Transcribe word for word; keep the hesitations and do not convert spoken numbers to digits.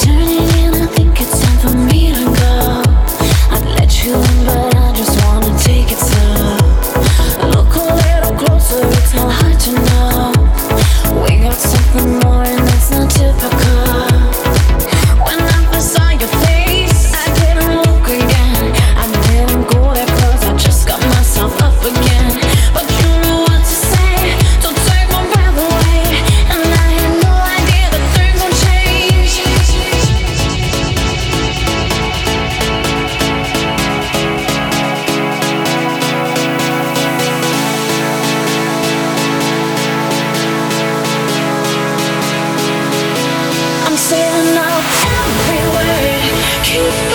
turning in, I think it's time for me to go. I'd let you in, but I just wanna take it slow. Look a little closer, it's not hard to know. We got something more and it's not typical. When I first saw your face, I didn't look again. I didn't go there close, I just got myself up again. But you knew what to say, don't take my breath away. And I had no idea that things would change. I'm saying out every word, keep